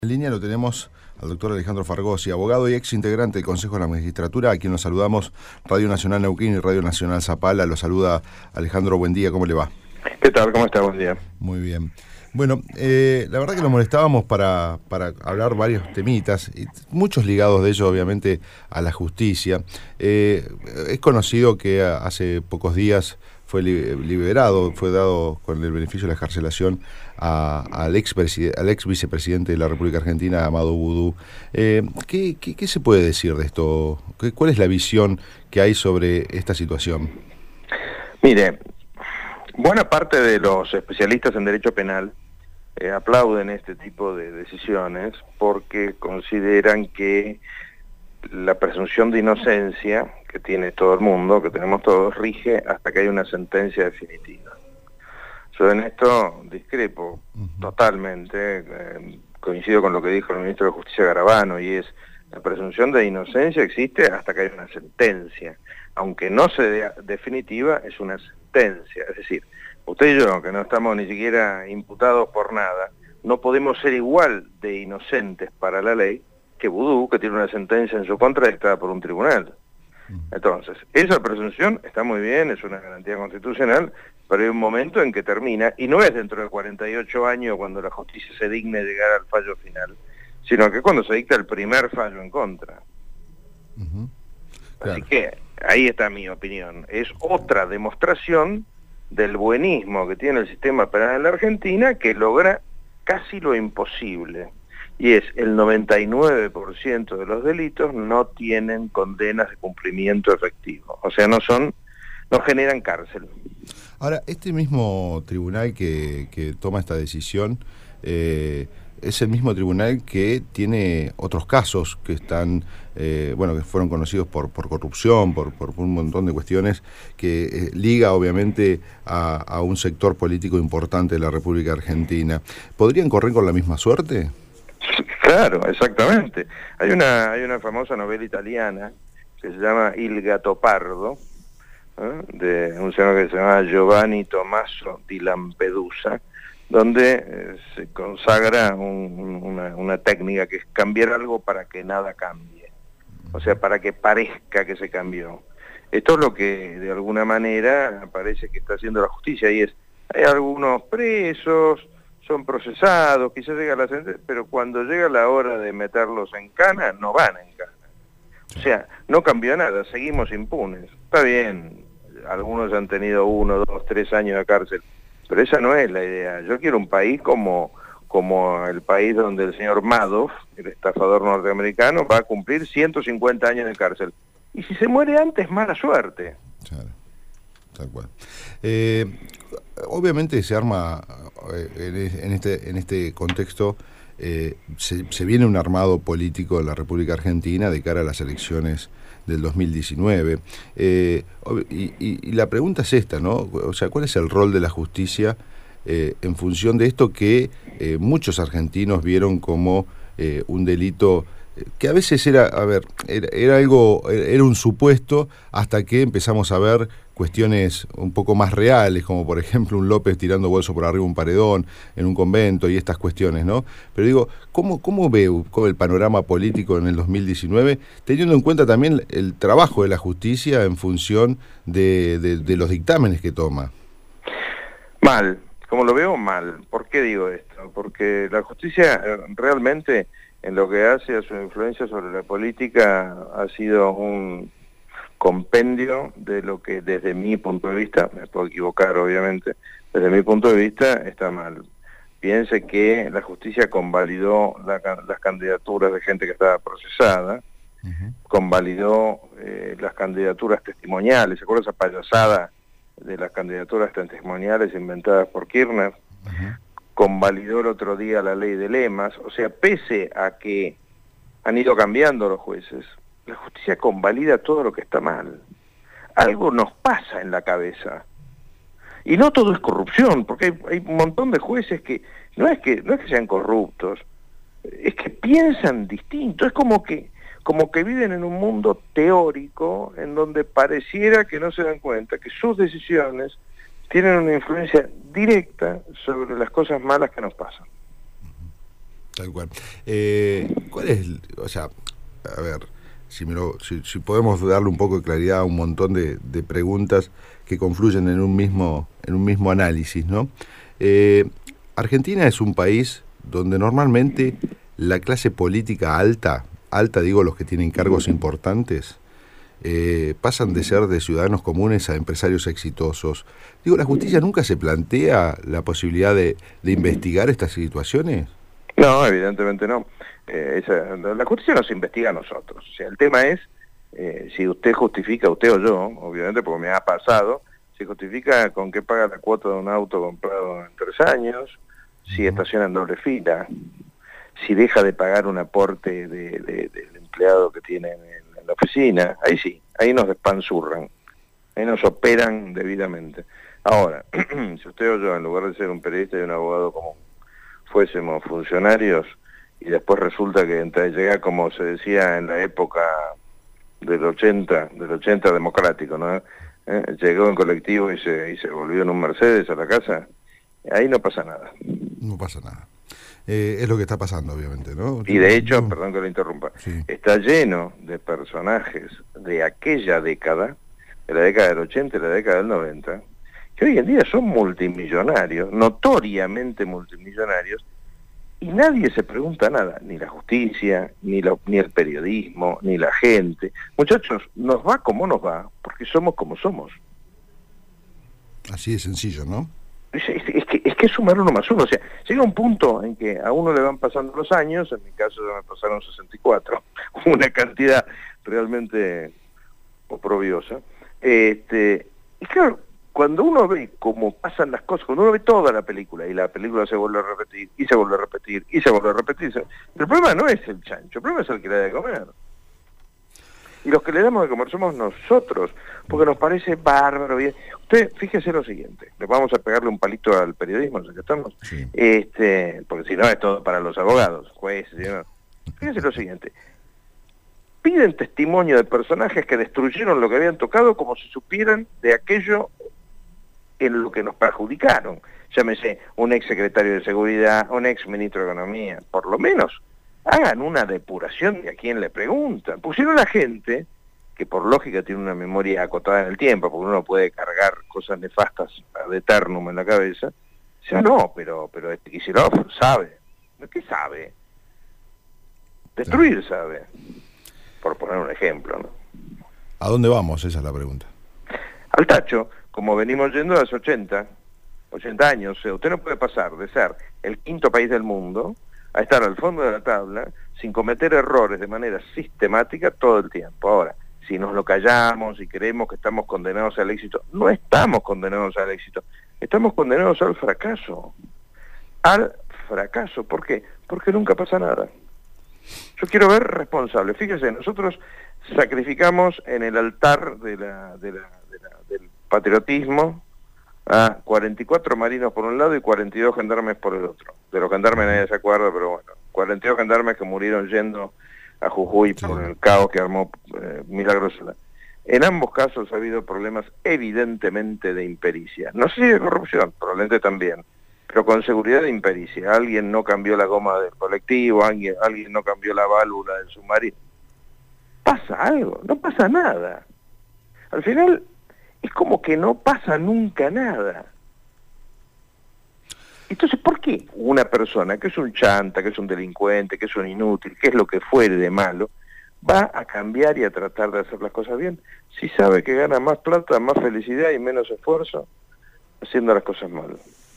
En línea lo tenemos al doctor Alejandro Fargosi, abogado y ex integrante del Consejo de la Magistratura, a quien nos saludamos, Radio Nacional Neuquén y Radio Nacional Zapala. Lo saluda Alejandro, buen día, ¿cómo le va? ¿Qué tal? ¿Cómo está? Buen día. Muy bien. Bueno, la verdad que lo molestábamos para hablar varios temitas, y muchos ligados de ellos obviamente a la justicia. Es conocido que hace pocos días fue liberado, fue dado con el beneficio de la excarcelación al ex vicepresidente de la República Argentina, Amado Boudou. ¿Qué se puede decir de esto? ¿Cuál es la visión que hay sobre esta situación? Mire, buena parte de los especialistas en derecho penal aplauden este tipo de decisiones porque consideran que la presunción de inocencia que tiene todo el mundo, que tenemos todos, rige hasta que hay una sentencia definitiva. Yo en esto discrepo totalmente, coincido con lo que dijo el ministro de Justicia Garabano, y es: la presunción de inocencia existe hasta que hay una sentencia, aunque no sea definitiva, es una sentencia. Es decir, usted y yo, que no estamos ni siquiera imputados por nada, no podemos ser igual de inocentes para la ley que Boudou, que tiene una sentencia en su contra dictada por un tribunal. Entonces, esa presunción está muy bien, es una garantía constitucional, pero hay un momento en que termina, y no es dentro de 48 años cuando la justicia se digne llegar al fallo final, sino que cuando se dicta el primer fallo en contra. Claro. Así que ahí está mi opinión. Es otra demostración del buenismo que tiene el sistema penal en la Argentina, que logra casi lo imposible. Y es el 99% de los delitos no tienen condenas de cumplimiento efectivo. O sea, no generan cárcel. Ahora, este mismo tribunal que toma esta decisión es el mismo tribunal que tiene otros casos que están, que fueron conocidos por corrupción, por un montón de cuestiones que liga obviamente a un sector político importante de la República Argentina. ¿Podrían correr con la misma suerte? Claro, exactamente. Hay una famosa novela italiana que se llama Il Gattopardo, de un señor que se llama Giovanni Tommaso di Lampedusa, donde se consagra una técnica que es cambiar algo para que nada cambie, o sea, para que parezca que se cambió. Esto es lo que de alguna manera parece que está haciendo la justicia, y hay algunos presos, son procesados, quizás llega la sentencia, pero cuando llega la hora de meterlos en cana, no van en cana. O sea, no cambió nada, seguimos impunes. Está bien, algunos han tenido 1, 2, 3 años de cárcel, pero esa no es la idea. Yo quiero un país como el país donde el señor Madoff, el estafador norteamericano, va a cumplir 150 años de cárcel. Y si se muere antes, mala suerte. Claro, tal cual. Obviamente se arma en este contexto, se viene un armado político en la República Argentina de cara a las elecciones del 2019. Y la pregunta es esta, ¿no? O sea, ¿cuál es el rol de la justicia en función de esto que muchos argentinos vieron como un delito que a veces era un supuesto, hasta que empezamos a ver cuestiones un poco más reales, como por ejemplo un López tirando bolso por arriba un paredón en un convento y estas cuestiones, ¿no? Pero digo, ¿cómo ve el panorama político en el 2019, teniendo en cuenta también el trabajo de la justicia en función de los dictámenes que toma? Mal, como lo veo, mal. ¿Por qué digo esto? Porque la justicia realmente, en lo que hace a su influencia sobre la política, ha sido un compendio de lo que desde mi punto de vista, me puedo equivocar obviamente, desde mi punto de vista está mal. Piense que la justicia convalidó las candidaturas de gente que estaba procesada, convalidó las candidaturas testimoniales. ¿Se acuerda esa payasada de las candidaturas testimoniales inventadas por Kirchner? Convalidó el otro día la ley de lemas. O sea, pese a que han ido cambiando los jueces, la justicia convalida todo lo que está mal. Algo nos pasa en la cabeza. Y no todo es corrupción, porque hay un montón de jueces que no es que sean corruptos, es que piensan distinto. Es como que viven en un mundo teórico en donde pareciera que no se dan cuenta que sus decisiones tienen una influencia directa sobre las cosas malas que nos pasan. Tal cual. ¿Cuál es, o sea, a ver, si podemos darle un poco de claridad a un montón de preguntas que confluyen en un mismo análisis, ¿no? Argentina es un país donde normalmente la clase política alta digo los que tienen cargos importantes, pasan de ser de ciudadanos comunes a empresarios exitosos. Digo, ¿la justicia nunca se plantea la posibilidad de investigar estas situaciones? No, evidentemente no. La justicia nos investiga a nosotros. O sea, el tema es si usted justifica, usted o yo, obviamente porque me ha pasado, si justifica con qué paga la cuota de un auto comprado en 3 años, si estaciona en doble fila, si deja de pagar un aporte del empleado que tiene en la oficina, ahí sí, ahí nos despanzurran, ahí nos operan debidamente. Ahora, si usted o yo, en lugar de ser un periodista y un abogado común, fuésemos funcionarios y después resulta que llega, como se decía en la época del 80 democrático, ¿no? Llegó en colectivo y se volvió en un Mercedes a la casa, ahí no pasa nada. No pasa nada. Es lo que está pasando, obviamente, ¿no? Y de hecho, perdón que lo interrumpa, sí, está lleno de personajes de aquella década, de la década del 80 y la década del 90, que hoy en día son multimillonarios, notoriamente multimillonarios, y nadie se pregunta nada, ni la justicia, ni el periodismo, ni la gente. Muchachos, nos va como nos va, porque somos como somos. Así de sencillo, ¿no? Es que es sumar 1 más 1, o sea, llega un punto en que a uno le van pasando los años, en mi caso ya me pasaron 64, una cantidad realmente oprobiosa, y claro, cuando uno ve cómo pasan las cosas, cuando uno ve toda la película, y la película se vuelve a repetir, y se vuelve a repetir, y se vuelve a repetir, el problema no es el chancho, el problema es el que le da de comer. Y los que le damos de comer somos nosotros, porque nos parece bárbaro. Bien. Usted, fíjese lo siguiente, le vamos a pegarle un palito al periodismo, no sé qué estamos, sí, porque si no es todo para los abogados, jueces, ¿no? Fíjese lo siguiente, piden testimonio de personajes que destruyeron lo que habían tocado como si supieran de aquello en lo que nos perjudicaron. Llámese un ex secretario de Seguridad, un ex ministro de Economía, por lo menos hagan una depuración de a quién le preguntan. Pusieron a la gente que por lógica tiene una memoria acotada en el tiempo, porque uno puede cargar cosas nefastas ad eternum en la cabeza. O sea, no, pero Kicillof sabe. ¿Qué sabe? Destruir sabe. Por poner un ejemplo, ¿no? ¿A dónde vamos? Esa es la pregunta. Al tacho, como venimos yendo hace 80 años. O sea, usted no puede pasar de ser el 5º país del mundo a estar al fondo de la tabla sin cometer errores de manera sistemática todo el tiempo. Ahora, si nos lo callamos y creemos que estamos condenados al éxito, no estamos condenados al éxito, estamos condenados al fracaso. Al fracaso. ¿Por qué? Porque nunca pasa nada. Yo quiero ver responsables. Fíjese, nosotros sacrificamos en el altar del patriotismo a 44 marinos por un lado y 42 gendarmes por el otro. De los gendarmes nadie se acuerda, pero bueno, 42 gendarmes que murieron yendo a Jujuy por el caos que armó Milagros Solá. En ambos casos ha habido problemas evidentemente de impericia. No sé si de corrupción, probablemente también, pero con seguridad de impericia. Alguien no cambió la goma del colectivo, alguien no cambió la válvula del submarino. Pasa algo, no pasa nada. Al final es como que no pasa nunca nada. Entonces, ¿por qué una persona que es un chanta, que es un delincuente, que es un inútil, que es lo que fuere de malo, va a cambiar y a tratar de hacer las cosas bien si sabe que gana más plata, más felicidad y menos esfuerzo haciendo las cosas mal?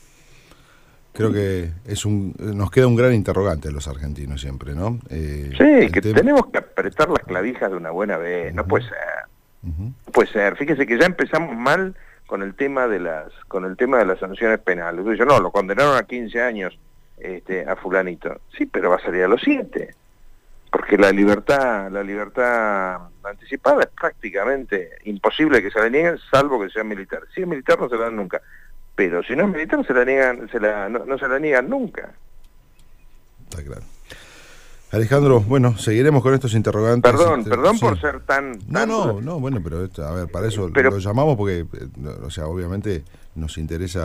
Creo que nos queda un gran interrogante a los argentinos siempre, ¿no? Sí, que tenemos que apretar las clavijas de una buena vez, no puede ser. No puede ser. Fíjese que ya empezamos mal con el tema de las sanciones penales. Yo no, lo condenaron a 15 años a fulanito. Sí, pero va a salir a los 7. Porque la libertad anticipada es prácticamente imposible que se la nieguen, salvo que sea militar. Si es militar no se la dan nunca. Pero si no es militar no se la niegan nunca. Está claro. Alejandro, bueno, seguiremos con estos interrogantes. Perdón sí. por ser tan... No, bueno, pero a ver, para eso lo llamamos porque, o sea, obviamente nos interesa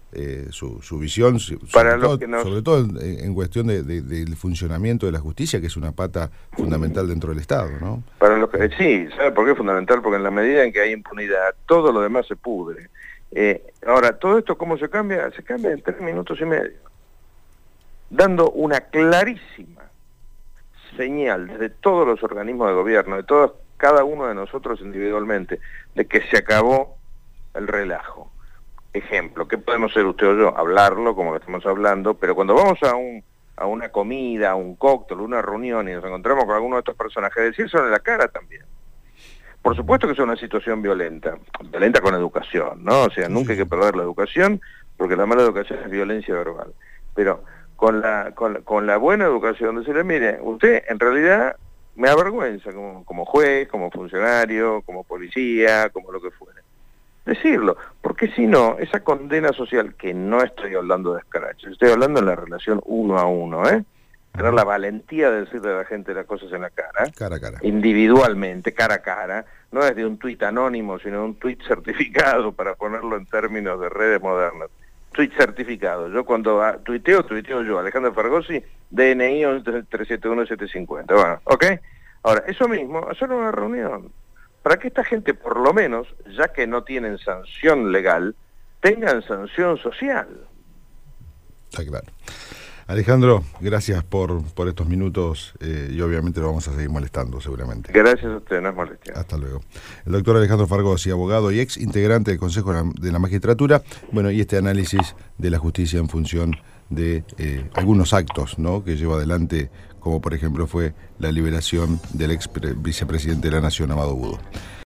su visión, sobre todo en cuestión del funcionamiento de la justicia, que es una pata fundamental dentro del Estado, ¿no? Sí, ¿sabe por qué es fundamental? Porque en la medida en que hay impunidad, todo lo demás se pudre. Ahora, todo esto, ¿cómo se cambia? Se cambia en 3 minutos y medio, dando una clarísima señal desde todos los organismos de gobierno, de cada uno de nosotros individualmente, de que se acabó el relajo. Ejemplo, ¿qué podemos hacer usted o yo? Hablarlo como lo estamos hablando, pero cuando vamos a una comida, a un cóctel, una reunión y nos encontramos con alguno de estos personajes, decírselo en la cara también. Por supuesto que es una situación violenta con educación, ¿no? O sea, nunca hay que perder la educación, porque la mala educación es violencia verbal. Pero con la buena educación, decirle, mire, usted en realidad me avergüenza como juez, como funcionario, como policía, como lo que fuera. Decirlo, porque si no, esa condena social, que no estoy hablando de escraches, estoy hablando en la relación uno a uno, tener la valentía de decirle a la gente las cosas en la cara, cara a cara, individualmente, cara a cara, no es de un tuit anónimo, sino un tuit certificado, para ponerlo en términos de redes modernas. Tuit certificado. Yo cuando tuiteo yo, Alejandro Fargosi, DNI 1371750. Bueno, ¿ok? Ahora, eso mismo, hacer una reunión, para que esta gente, por lo menos, ya que no tienen sanción legal, tengan sanción social. Está claro. Alejandro, gracias por estos minutos y obviamente lo vamos a seguir molestando seguramente. Gracias a usted, no es molestia. Hasta luego. El doctor Alejandro Fargosi, abogado y ex integrante del Consejo de la Magistratura, bueno, y este análisis de la justicia en función de algunos actos, ¿no?, que lleva adelante, como por ejemplo fue la liberación del ex vicepresidente de la Nación, Amado Budo.